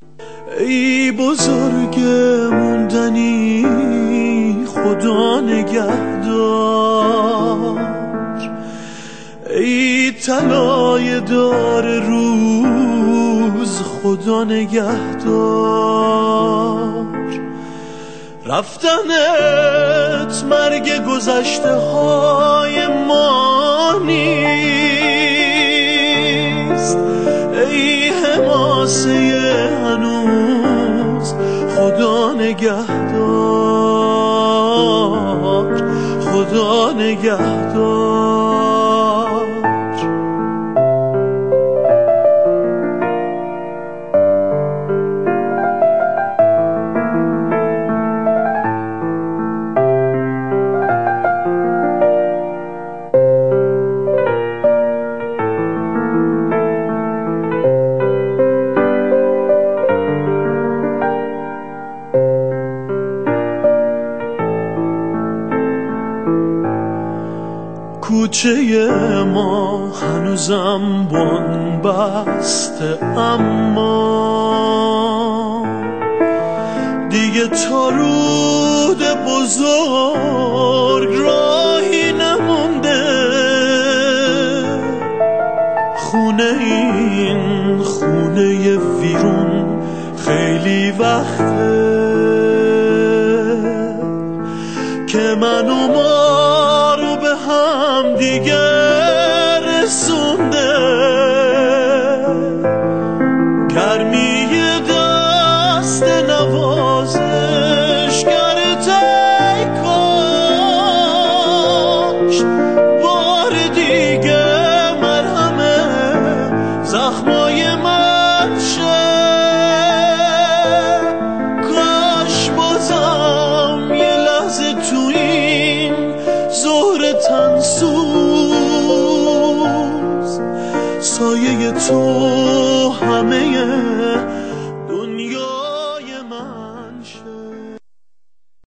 ای بزرگ موندنی خدا نگهدار، ای طلای دار روز خدا نگهدار. رفتنت مرگ گذشته های ما نیست، ای حماسه هنوز خدا نگهدار، خدا نگهدار. کوچه ما هنوزم بن‌بسته، اما دیگه تا رود بزرگ راهی نمونده. خونه این خونه ویرون خیلی وقته که من و ما رو به هم دیگه رسونده. گرمی دست نوازش کرده کاش بار دیگه مرهم زخمای من شه. کاش بازم یه لحظه تو این ظهر تنسوز سایه تو همه